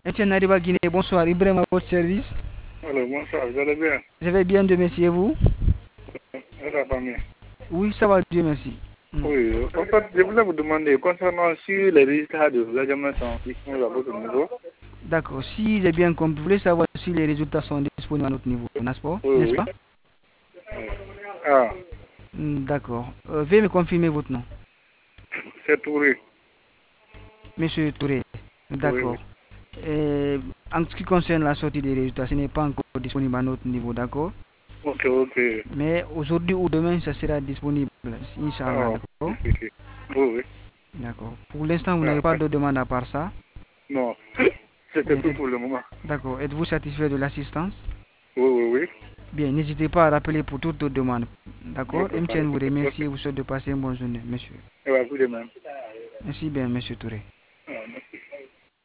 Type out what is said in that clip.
Etienne Nariba Guinée, bonsoir. Ibrahim à votre service. Alors, bonsoir, vous allez bien? Je vais bien, Dieu merci. Et vous? Ça va pas bien. Oui, ça va, Dieu merci. Oui, en fait, je voulais vous demander concernant si les résultats de l'examen sont disponibles à votre niveau. D'accord. Si j'ai bien compris, vous voulez savoir si les résultats sont disponibles à notre niveau, n'est-ce pas? Oui, N'est-ce oui. pas? Ah, D'accord. Veuillez me confirmer votre nom. c'est Touré. Monsieur Touré. Oui, oui. D'accord. Et en ce qui concerne la sortie des résultats, ce n'est pas encore disponible à notre niveau, d'accord? Ok, ok. Mais aujourd'hui ou demain, ça sera disponible, Inch'Allah, Ah, d'accord? ok, ok. Oui, oui. D'accord. Pour l'instant, vous Ah, n'avez pas de demande à part ça. non, c'était Bien, tout pour le moment. d'accord. Êtes-vous satisfait de l'assistance? Oui, oui, oui. Bien, n'hésitez pas à rappeler pour toute demande. D'accord? Ok, MTN vous ok. remercie et vous souhaite de passer une bonne journée, monsieur. Et voilà, vous de même. Merci bien, monsieur Touré.